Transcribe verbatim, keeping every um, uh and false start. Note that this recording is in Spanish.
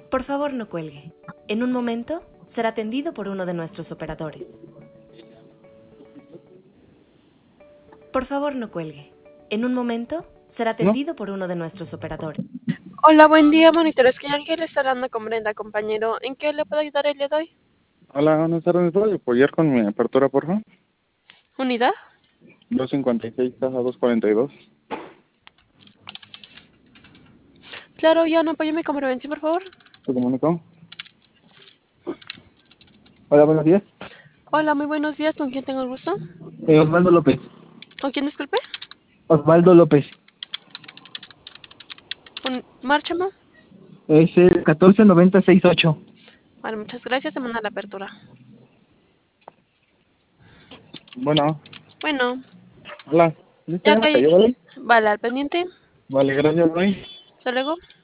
Por favor, no cuelgue. En un momento será atendido por uno de nuestros operadores. Por favor, no cuelgue. En un momento será ¿No? atendido por uno de nuestros operadores. Hola, buen día, monitores. Que Ángel está hablando con Brenda, compañero. ¿En qué le puedo ayudar el día de hoy? Hola, buenas tardes. ¿Me puedes apoyar con mi apertura, por favor? ¿Unidad? doscientos cincuenta y seis, caja doscientos cuarenta y dos. Claro, ya no apóyeme con prevención, por favor. ¿Se comunicó? Hola, buenos días. Hola, muy buenos días. ¿Con quién tengo el gusto? Eh, Osvaldo López. ¿Con quién, disculpe? Osvaldo López. Un... Márchamo. Es el catorce noventa sesenta y ocho. Vale, muchas gracias. Se manda la apertura. Bueno, Bueno, hola. ¿Listo? ya ¿Ya me que... cayó, vale? Vale, al pendiente. Vale, gracias, bye. Hasta luego.